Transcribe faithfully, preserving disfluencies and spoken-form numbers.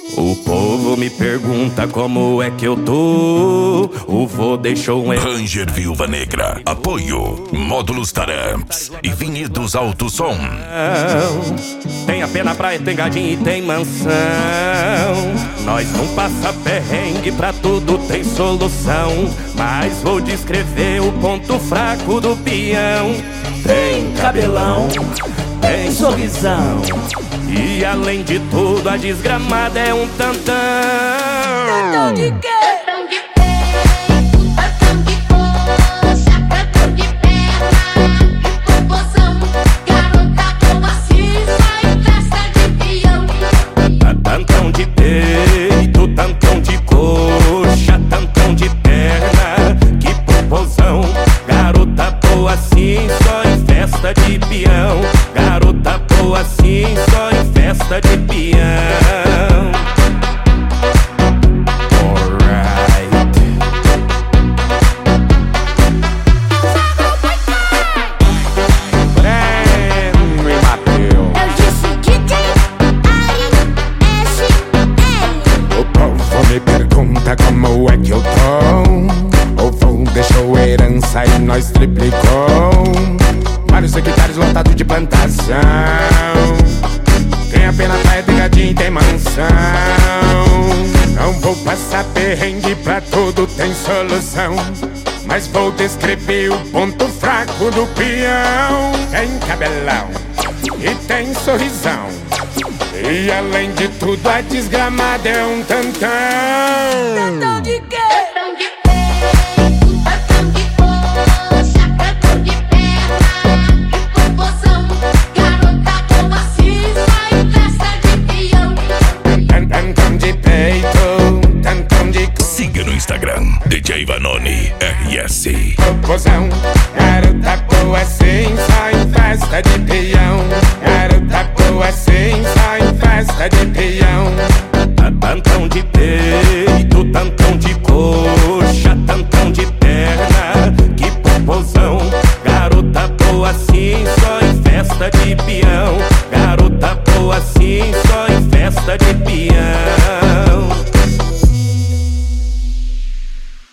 O povo me pergunta como é que eu tô. O vô deixou um Ranger Viúva Negra. Apoio Módulos Taramps e Vinhedos Alto Som. Tem a pé na praia, tem gadinho e tem mansão. Nós não passa perrengue, pra tudo tem solução. Mas vou descrever o ponto fraco do peão. Tem cabelão, tem sorrisão, e além de tudo a desgramada é um tantão. Tantão de quê? Tantão de peito, tantão de coxa, tantão de perna e popozão. Garota boa assim, só em festa de peão. Tantão de peito, tantão de coxa, tantão de perna, que popozão. Garota boa assim, só em festa de peão. Garota boa assim, só em festa de peão. Alright. Breno e Mateus. Eu disse D J Ari S L. O povo me pergunta como é que eu tô. O vô deixou herança e nós triplicou. Vários secretários lotados de plantação. Tem a pena praia, tem gadinho e tem mansão. Não vou passar perrengue, pra tudo tem solução. Mas vou descrever o ponto fraco do peão. Tem cabelão e tem sorrisão, e além de tudo a desgramada é um tantão. Tantão de quê? Tantão de peito, tantão de coxa, tantão de perna e popozão. Garota boa assim, só em festa de peão. Tantão de peito, tantão de Siga no Instagram D J Vanoni R S. popozão. Garota boa sim, só em festa de peão. Garota boa sim, só em festa de peão. Tantão de peito, tantão de coxa, tantão de perna, que popozão. Garota boa assim, só em festa de peão.